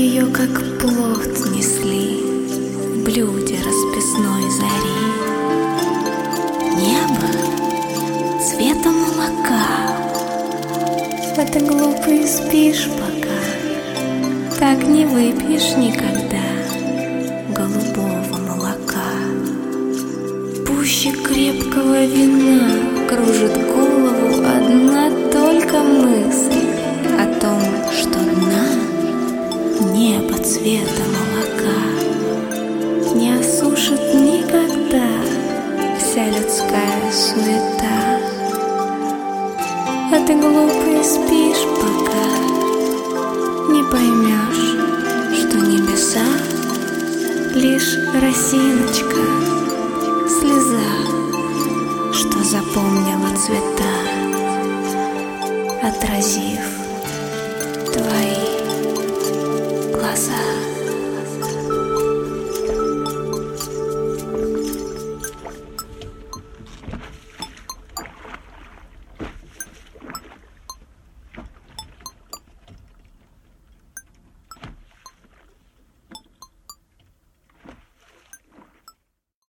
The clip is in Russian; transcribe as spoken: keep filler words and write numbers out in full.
ее как плод несли в блюде расписной зари. Небо цвета молока. А ты, глупый, спишь пока, так не выпьешь никогда голубого молока. Пуще крепкого вина кружит голову одна только мысль о том, что дна небо цвета молока не осушит никогда вся людская суета. А ты, глупый, спишь пока, не поймешь, что небеса лишь росиночка, слеза, что запомнила цвета, отразив